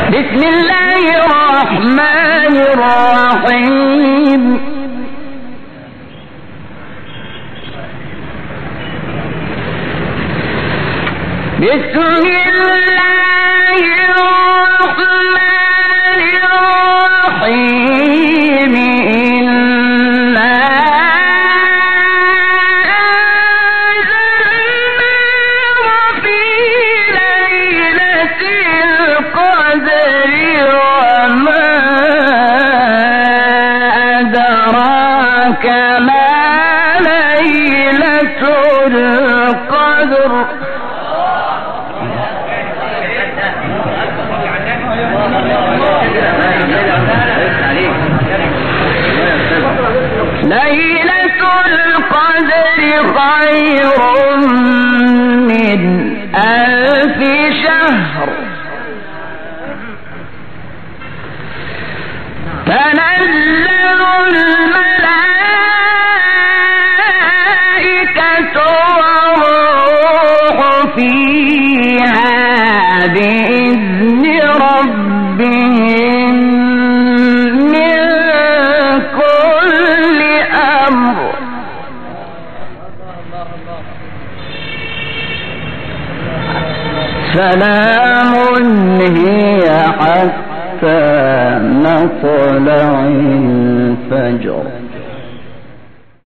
بسم الله الرحمن الرحيم بسم الله الرحمن الرحيم إنا أنزلناه في ليلة القدر وما أدراك ما ليلة القدر ليلة القدر خير من 1000 شهر تنزل الملائكة والروح فيها بإذن ربهم من كل أمر سلام هي حتى مطلع الفجر